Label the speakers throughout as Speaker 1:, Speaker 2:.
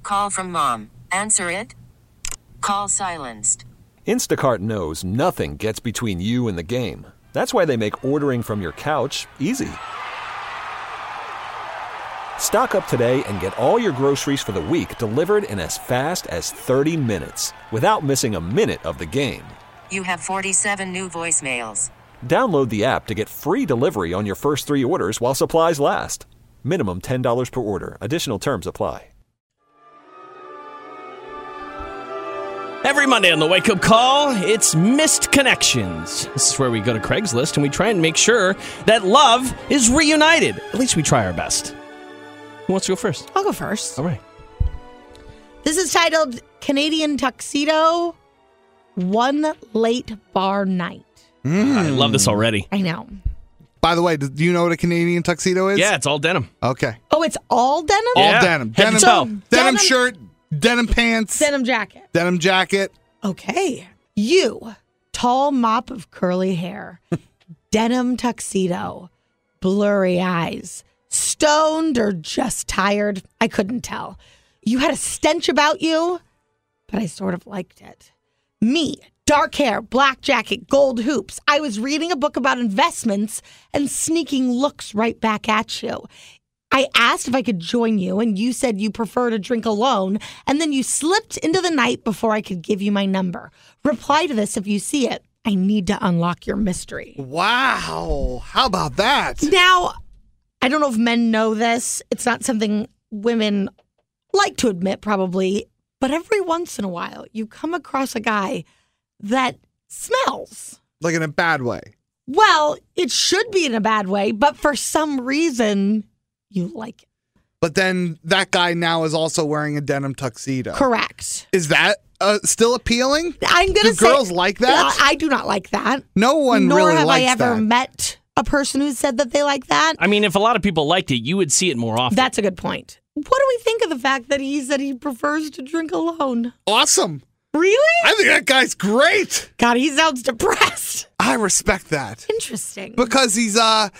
Speaker 1: Call from mom. Answer it. Call silenced.
Speaker 2: Instacart knows nothing gets between you and the game. That's why they make ordering from your couch easy. Stock up today and get all your groceries for the week delivered in as fast as 30 minutes without missing a minute of the game.
Speaker 1: You have 47 new voicemails.
Speaker 2: Download the app to get free delivery on your first 3 orders while supplies last. Minimum $10 per order. Additional terms apply.
Speaker 3: Every Monday on the Wake Up Call, it's Missed Connections. This is where we go to Craigslist and we try and make sure that love is reunited. At least we try our best. Who wants to go first?
Speaker 4: I'll go first.
Speaker 3: All right.
Speaker 4: This is titled Canadian Tuxedo, One Late Bar Night.
Speaker 3: I love this already.
Speaker 4: I know.
Speaker 5: By the way, do you know what a Canadian tuxedo is?
Speaker 3: Yeah, it's all denim.
Speaker 5: Okay.
Speaker 4: Oh, it's all denim?
Speaker 5: All
Speaker 3: Yeah.
Speaker 5: denim.
Speaker 3: Head to
Speaker 5: Denim,
Speaker 3: toe.
Speaker 5: denim
Speaker 4: Denim-
Speaker 5: shirt, denim pants,
Speaker 4: Denim jacket.
Speaker 5: denim jacket.
Speaker 4: Okay. You, tall mop of curly hair, denim tuxedo, blurry eyes, stoned or just tired. I couldn't tell. You had a stench about you, but I sort of liked it. Me, dark hair, black jacket, gold hoops. I was reading a book about investments and sneaking looks right back at you. I asked if I could join you, and you said you prefer to drink alone, and then you slipped into the night before I could give you my number. Reply to this if you see it. I need to unlock your mystery.
Speaker 5: Wow. How about that?
Speaker 4: Now, I don't know if men know this. It's not something women like to admit, probably. But every once in a while, you come across a guy that smells.
Speaker 5: Like in a bad way.
Speaker 4: Well, it should be in a bad way, but for some reason, you like it.
Speaker 5: But then that guy now is also wearing a denim tuxedo.
Speaker 4: Correct.
Speaker 5: Is that still appealing?
Speaker 4: I'm going
Speaker 5: Do
Speaker 4: to say...
Speaker 5: girls like that?
Speaker 4: I do not like that.
Speaker 5: No one
Speaker 4: Nor
Speaker 5: really
Speaker 4: have I
Speaker 5: likes
Speaker 4: ever
Speaker 5: that.
Speaker 4: met a person who said that they like that.
Speaker 3: I mean, if a lot of people liked it, you would see it more often.
Speaker 4: That's a good point. What do we think of the fact that he said he prefers to drink alone?
Speaker 5: Awesome.
Speaker 4: Really?
Speaker 5: I think that guy's great.
Speaker 4: God, he sounds depressed.
Speaker 5: I respect that.
Speaker 4: Interesting.
Speaker 5: Because he's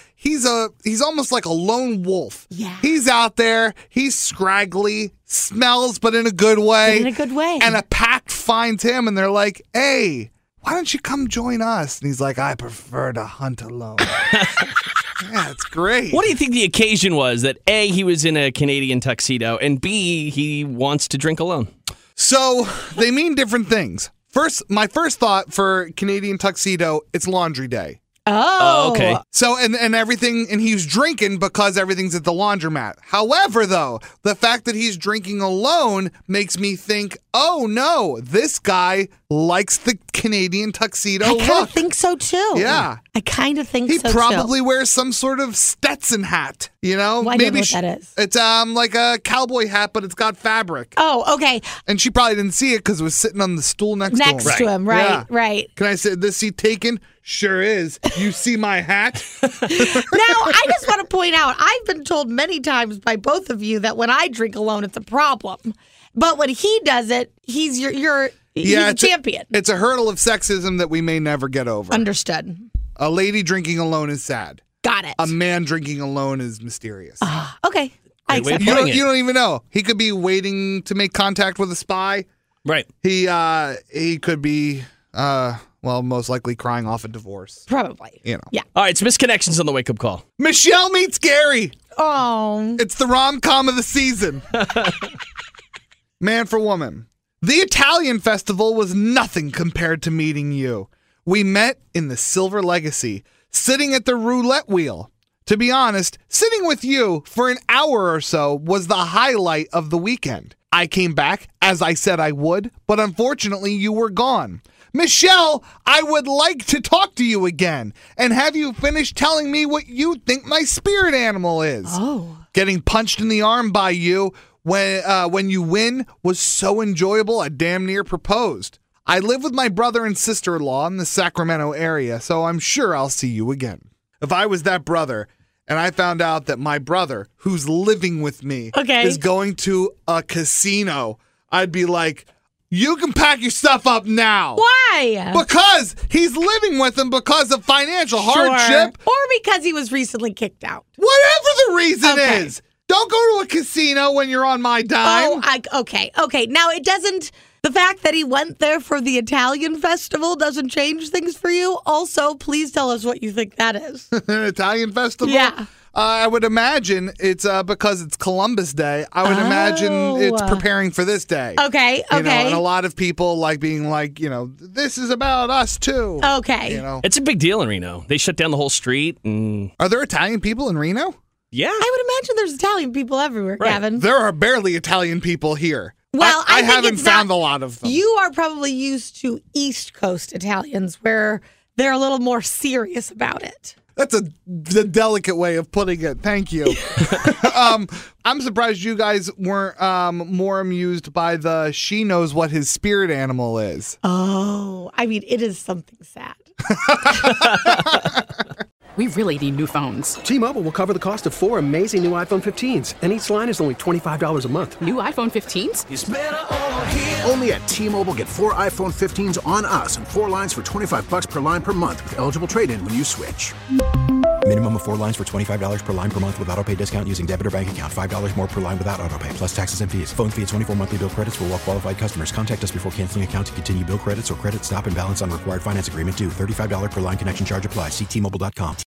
Speaker 5: almost like a lone wolf.
Speaker 4: Yeah.
Speaker 5: He's out there, he's scraggly, smells but in a good way.
Speaker 4: In a good way.
Speaker 5: And a pack finds him and they're like, "Hey, why don't you come join us?" And he's like, "I prefer to hunt alone." Yeah, it's great.
Speaker 3: What do you think the occasion was that A, he was in a Canadian tuxedo, and B, he wants to drink alone?
Speaker 5: So they mean different things. My first thought for Canadian tuxedo, it's laundry day.
Speaker 4: Oh,
Speaker 3: okay.
Speaker 5: So, and everything, and he's drinking because everything's at the laundromat. However, though, the fact that he's drinking alone makes me think, oh no, this guy likes the Canadian tuxedo
Speaker 4: I kind
Speaker 5: look.
Speaker 4: of think so too.
Speaker 5: Yeah.
Speaker 4: I kind of think
Speaker 5: He
Speaker 4: so
Speaker 5: probably
Speaker 4: too.
Speaker 5: wears some sort of Stetson hat, you know?
Speaker 4: Well, I don't know what that is.
Speaker 5: It's like a cowboy hat, but it's got fabric.
Speaker 4: Oh, okay.
Speaker 5: And she probably didn't see it because it was sitting on the stool next to him.
Speaker 4: Next to him, right,
Speaker 5: Yeah.
Speaker 4: right.
Speaker 5: Can I say, this seat taken? Sure is. You see my hat?
Speaker 4: Now, I just want to point out, I've been told many times by both of you that when I drink alone, it's a problem. But when he does it, he's he's a champion.
Speaker 5: It's a hurdle of sexism that we may never get over.
Speaker 4: Understood.
Speaker 5: A lady drinking alone is sad.
Speaker 4: Got it.
Speaker 5: A man drinking alone is mysterious.
Speaker 4: Okay. I
Speaker 3: Great way
Speaker 4: accept
Speaker 3: of
Speaker 5: you,
Speaker 4: it.
Speaker 3: putting
Speaker 5: don't, you don't even know. He could be waiting to make contact with a spy.
Speaker 3: Right.
Speaker 5: He could be, most likely crying off a divorce.
Speaker 4: Probably.
Speaker 5: You know.
Speaker 4: Yeah.
Speaker 3: All right, it's Misconnections on the Wake Up Call.
Speaker 5: Michelle meets Gary.
Speaker 4: Oh.
Speaker 5: It's the rom-com of the season. Man for Woman. The Italian festival was nothing compared to meeting you. We met in the Silver Legacy, sitting at the roulette wheel. To be honest, sitting with you for an hour or so was the highlight of the weekend. I came back, as I said I would, but unfortunately you were gone. Michelle, I would like to talk to you again and have you finish telling me what you think my spirit animal is.
Speaker 4: Oh.
Speaker 5: Getting punched in the arm by you when you win was so enjoyable I damn near proposed. I live with my brother and sister-in-law in the Sacramento area, so I'm sure I'll see you again. If I was that brother and I found out that my brother, who's living with me, is going to a casino, I'd be like, you can pack your stuff up now.
Speaker 4: Why?
Speaker 5: Because he's living with him because of financial hardship.
Speaker 4: Or because he was recently kicked out.
Speaker 5: Whatever the reason
Speaker 4: Okay.
Speaker 5: is. Don't go to a casino when you're on my dime.
Speaker 4: Okay. Now, it doesn't... The fact that he went there for the Italian festival doesn't change things for you. Also, please tell us what you think that is.
Speaker 5: An Italian festival?
Speaker 4: Yeah.
Speaker 5: I would imagine it's because it's Columbus Day. I would imagine it's preparing for this day.
Speaker 4: Okay.
Speaker 5: You know, and a lot of people being like, this is about us too.
Speaker 4: Okay.
Speaker 3: It's a big deal in Reno. They shut down the whole street. And...
Speaker 5: Are there Italian people in Reno?
Speaker 3: Yeah.
Speaker 4: I would imagine there's Italian people everywhere,
Speaker 3: Right.
Speaker 4: Gavin.
Speaker 5: There are barely Italian people here.
Speaker 4: Well,
Speaker 5: I
Speaker 4: think
Speaker 5: haven't
Speaker 4: it's
Speaker 5: found
Speaker 4: not-
Speaker 5: a lot of them.
Speaker 4: You are probably used to East Coast Italians where they're a little more serious about it.
Speaker 5: That's the delicate way of putting it. Thank you. I'm surprised you guys weren't more amused by the she knows what his spirit animal is.
Speaker 4: Oh, I mean, it is something sad.
Speaker 6: We really need new phones.
Speaker 7: T-Mobile will cover the cost of 4 amazing new iPhone 15s, and each line is only $25 a month.
Speaker 6: New iPhone 15s?
Speaker 8: Only at T-Mobile, get 4 iPhone 15s on us and 4 lines for $25 per line per month with eligible trade-in when you switch.
Speaker 9: Minimum of 4 lines for $25 per line per month with autopay discount using debit or bank account. $5 more per line without autopay, plus taxes and fees. Phone fee at 24 monthly bill credits for well-qualified customers. Contact us before canceling account to continue bill credits or credit stop and balance on required finance agreement due. $35 per line connection charge applies. See T-Mobile.com.